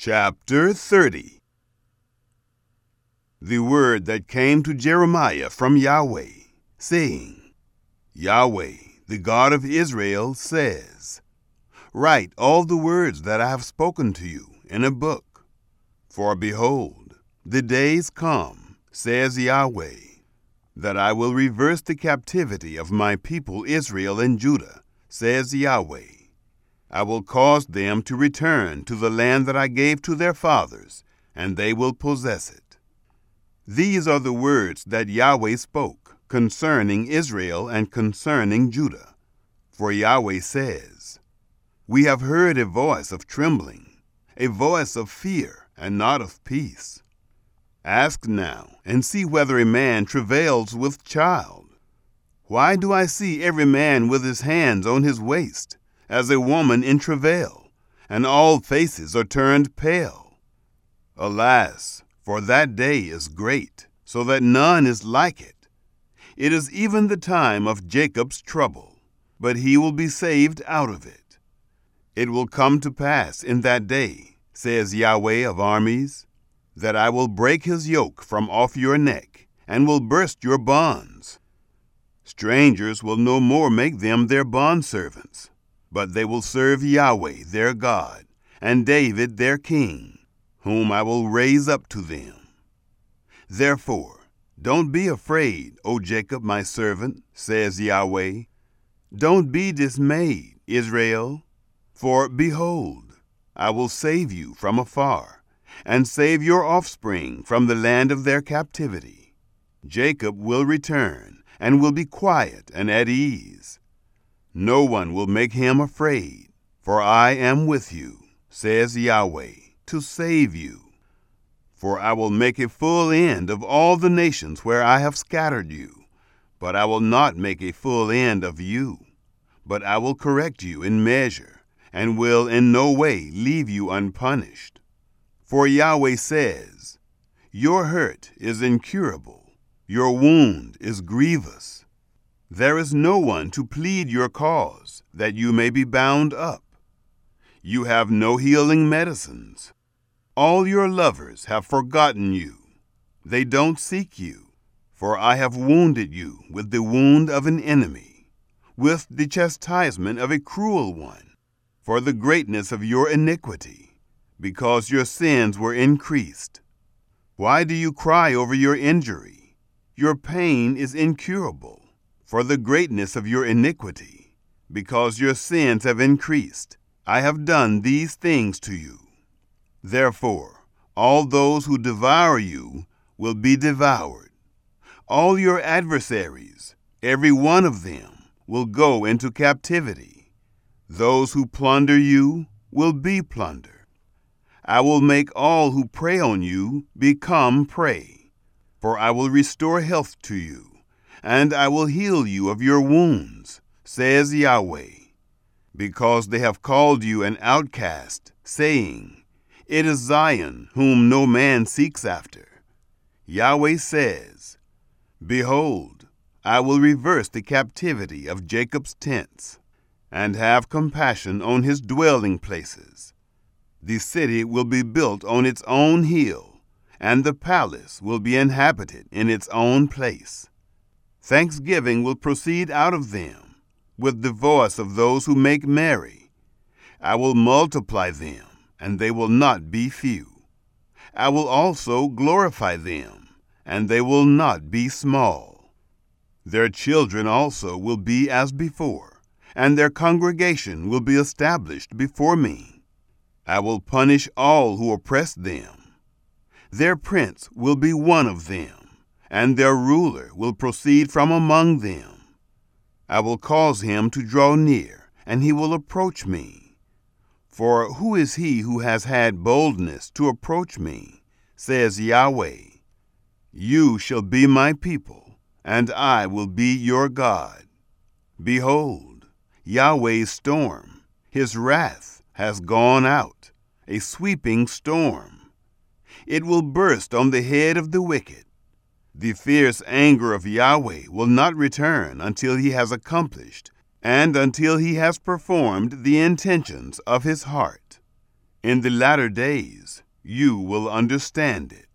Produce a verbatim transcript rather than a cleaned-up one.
Chapter thirty. The word that came to Jeremiah from Yahweh, saying, Yahweh, the God of Israel, says, Write all the words that I have spoken to you in a book. For behold, the days come, says Yahweh, that I will reverse the captivity of my people Israel and Judah, says Yahweh. I will cause them to return to the land that I gave to their fathers, and they will possess it. These are the words that Yahweh spoke concerning Israel and concerning Judah. For Yahweh says, We have heard a voice of trembling, a voice of fear and not of peace. Ask now, and see whether a man travails with child. Why do I see every man with his hands on his waist, as a woman in travail, and all faces are turned pale? Alas, for that day is great, so that none is like it. It is even the time of Jacob's trouble, but he will be saved out of it. It will come to pass in that day, says Yahweh of armies, that I will break his yoke from off your neck, and will burst your bonds. Strangers will no more make them their bondservants, but they will serve Yahweh their God, and David their king, whom I will raise up to them. Therefore, don't be afraid, O Jacob my servant, says Yahweh. Don't be dismayed, Israel, for behold, I will save you from afar, and save your offspring from the land of their captivity. Jacob will return, and will be quiet and at ease. No one will make him afraid, for I am with you, says Yahweh, to save you. For I will make a full end of all the nations where I have scattered you, but I will not make a full end of you. But I will correct you in measure, and will in no way leave you unpunished. For Yahweh says, Your hurt is incurable, your wound is grievous. There is no one to plead your cause, that you may be bound up. You have no healing medicines. All your lovers have forgotten you. They don't seek you, for I have wounded you with the wound of an enemy, with the chastisement of a cruel one, for the greatness of your iniquity, because your sins were increased. Why do you cry over your injury? Your pain is incurable. For the greatness of your iniquity, because your sins have increased, I have done these things to you. Therefore, all those who devour you will be devoured. All your adversaries, every one of them, will go into captivity. Those who plunder you will be plundered. I will make all who prey on you become prey, for I will restore health to you, and I will heal you of your wounds, says Yahweh, because they have called you an outcast, saying, It is Zion, whom no man seeks after. Yahweh says, Behold, I will reverse the captivity of Jacob's tents, and have compassion on his dwelling places. The city will be built on its own hill, and the palace will be inhabited in its own place. Thanksgiving will proceed out of them, with the voice of those who make merry. I will multiply them, and they will not be few. I will also glorify them, and they will not be small. Their children also will be as before, and their congregation will be established before me. I will punish all who oppress them. Their prince will be one of them, and their ruler will proceed from among them. I will cause him to draw near, and he will approach me. For who is he who has had boldness to approach me, says Yahweh? You shall be my people, and I will be your God. Behold, Yahweh's storm, his wrath, has gone out, a sweeping storm. It will burst on the head of the wicked. The fierce anger of Yahweh will not return until he has accomplished, and until he has performed the intentions of his heart. In the latter days you will understand it.